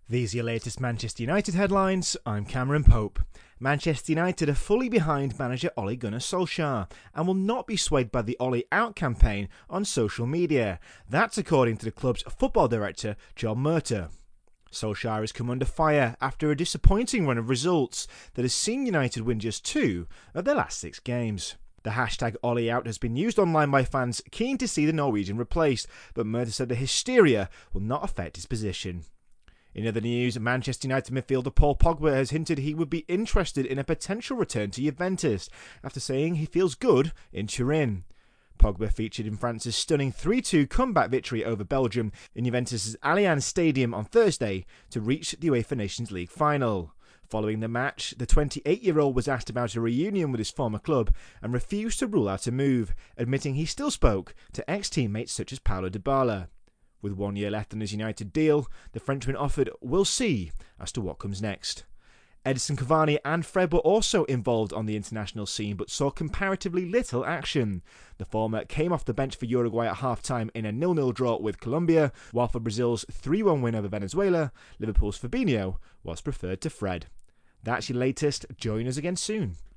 These are your latest Manchester United headlines. I'm Cameron Pope. Manchester United are fully behind manager Ole Gunnar Solskjaer and will not be swayed by the Ole Out campaign on social media. That's according to the club's football director, John Murtough. Solskjaer has come under fire after a disappointing run of results that has seen United win just 2 of their last 6 games. The hashtag Ole Out has been used online by fans keen to see the Norwegian replaced, but Murtough said the hysteria will not affect his position. In other news, Manchester United midfielder Paul Pogba has hinted he would be interested in a potential return to Juventus after saying he feels good in Turin. Pogba featured in France's stunning 3-2 comeback victory over Belgium in Juventus' Allianz Stadium on Thursday to reach the UEFA Nations League final. Following the match, the 28-year-old was asked about a reunion with his former club and refused to rule out a move, admitting he still spoke to ex-teammates such as Paulo Dybala. With 1 year left on his United deal, the Frenchman offered, "We'll see," as to what comes next. Edinson Cavani and Fred were also involved on the international scene but saw comparatively little action. The former came off the bench for Uruguay at half-time in a 0-0 draw with Colombia, while for Brazil's 3-1 win over Venezuela, Liverpool's Fabinho was preferred to Fred. That's your latest. Join us again soon.